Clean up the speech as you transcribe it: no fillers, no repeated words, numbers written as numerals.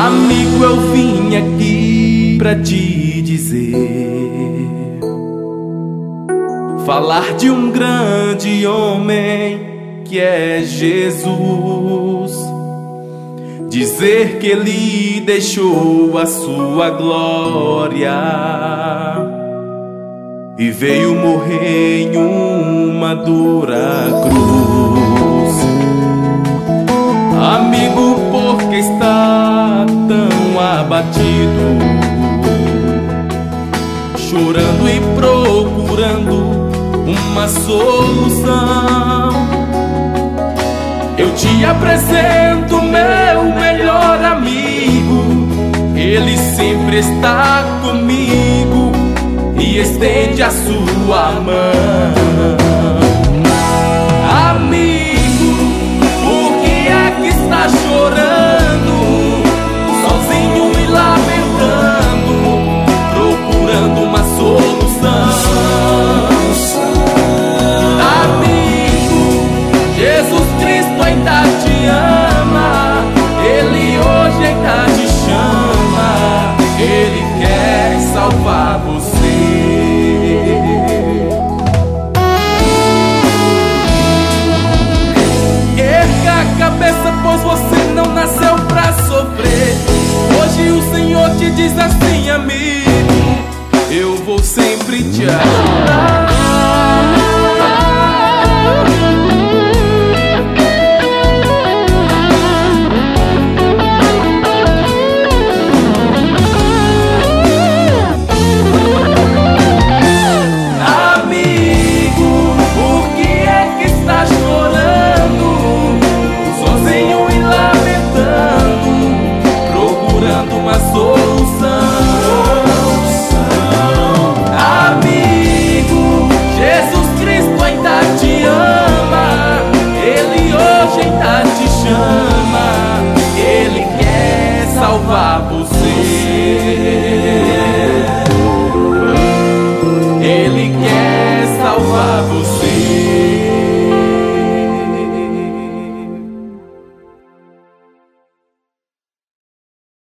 Amigo, eu vim aqui pra te dizer, falar de um grande homem que é Jesus. Dizer que ele deixou a sua glória e veio morrer em uma dura cruz. Amigo, por que está tão abatido, chorando e procurando uma solução? Eu te apresento meu melhor amigo, ele sempre está comigo e estende a sua mão. Amigo, por que é que está chorando, sozinho e lamentando, procurando uma solução? Amigo, Jesus Cristo ainda te ama, ele hoje ainda te chama, ele quer salvar você. Erga a cabeça, pois você não nasceu pra sofrer. Hoje o Senhor te diz assim: amigo, eu vou sempre te amar.